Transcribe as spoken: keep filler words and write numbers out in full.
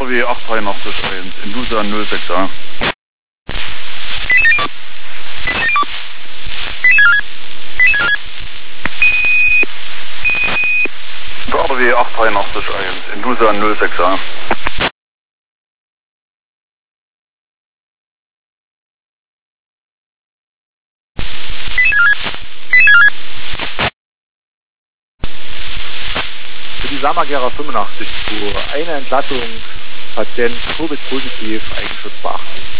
W acht drei acht eins, Indusa null sechs a. W acht drei acht eins, Indusa null sechs a. Für die Samagera fünfundachtzig Tour, eine Entlattung, Patient Covid positiv, Eigenschutz beachten.